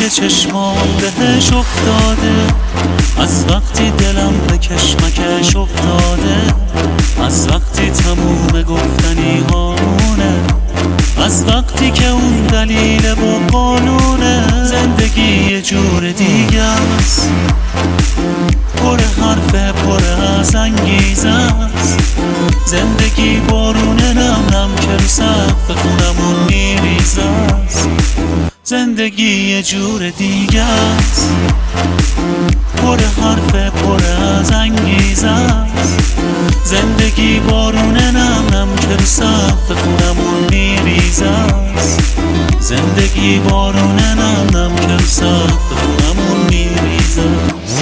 توی چشمام بهش افتاده، از وقتی دلم به کشمکش افتاده، از وقتی تموم گفتنی هامونه، از وقتی که اون دلیل و قانونه. زندگی یه جور دیگه است، پر حرفه پر از انگیزه است. زندگی بارونه نم نم که رو سقف خونمون میریزه است. زندگی یه جور دیگه است، پر حرفه پر از انگیزه است. زندگی بارونه نم نم که رو سقف خونمون میریزه است. زندگی بارونه نم نم که رو سقف خونمون میریزه است.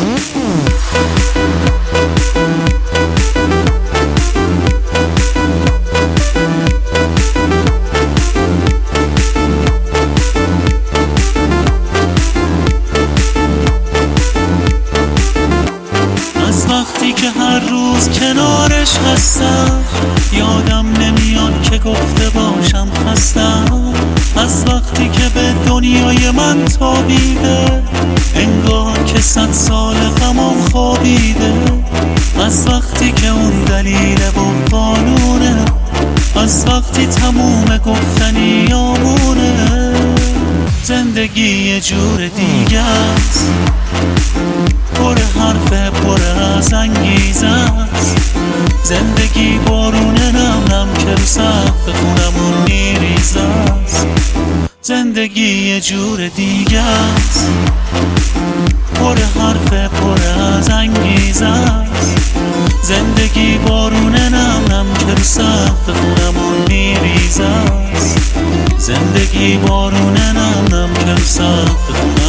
وقتی که هر روز کنارش هستم یادم نمیاد که گفته باشم خستم. از وقتی که به دنیای من تابیده انگار که 100 سال غمم خوابیده. از وقتی که اون دلیل و قانونه، از وقتی تموم گفتنی آمونه. زندگی یه جور دیگه است، پر حرفه پر از انگیزه است. زندگی بارونه نم نم که رو سقف خونمون میریزه است. زندگی یه جور دیگه است، پر حرفه پر از انگیزه است. زندگی بارونه نم نم که رو سقف خونمون میریزه است. زندگی بارونه نم نم که رو سقف خونمون